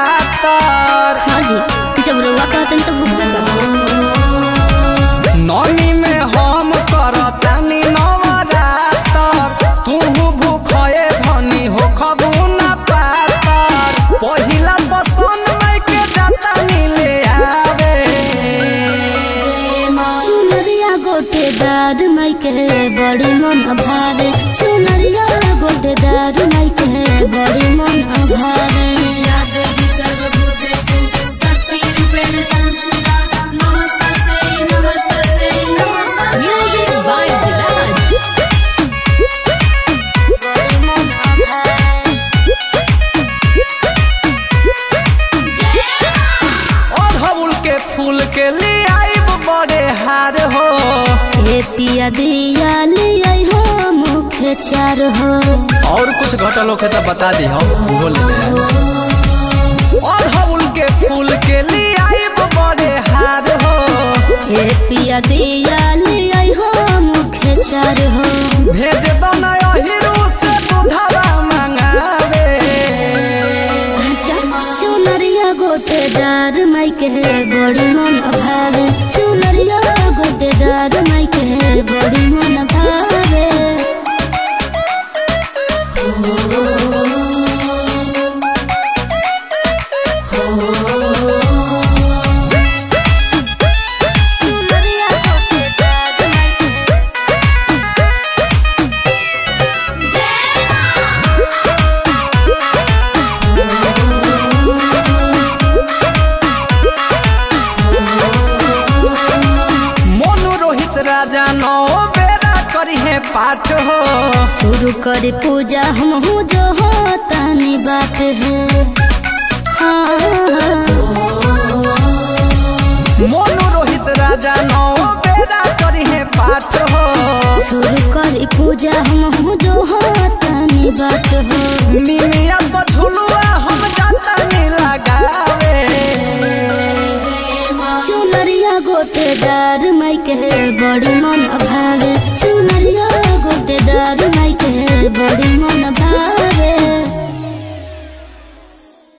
पातर। हाँ जी, जब रउआ कहतन तो नौमी में हम करतानी नवरातर, तू भूखे धनी हो खबू ना पातर। पहिला पसंद में के जाता मिले आवे, चुनरिया गोटेदार माई के बड़ी मन भावे। चुनरिया गोटेदार माई के बड़ी मन भावे। फूल के लिए आइब बड़े हार हो, हे पिया दिया लिया हो मुख्य चार हो। और कुछ घटल होखे तो बता दी हम बोल ले। और फूल के लिए आइब बड़े हार हो, हे पिया दिया लिया हो मुख्य चार हो। भेज दो ना हीरो से दूधवा मंगावे। चुनरिया गोटेदार माई के बड़ी मन भावे। चुनरिया गोटेदार माई के बड़ी मन भावे। राजा नौ बेरा करी है पाठ हो, शुरू करे पूजा हम हूँ जो हो तानी बात है। मोनू रोहित राजा नौ बेरा करी है पाठ हो, शुरू करे पूजा हम हूँ जो हो तानी बात हो। निमिया पछुलुआ हम जाता नहीं लगावे। चुनरिया गोटेदार माई के बड़ी मन भावे। चुनरिया गोटेदार माई के बड़ी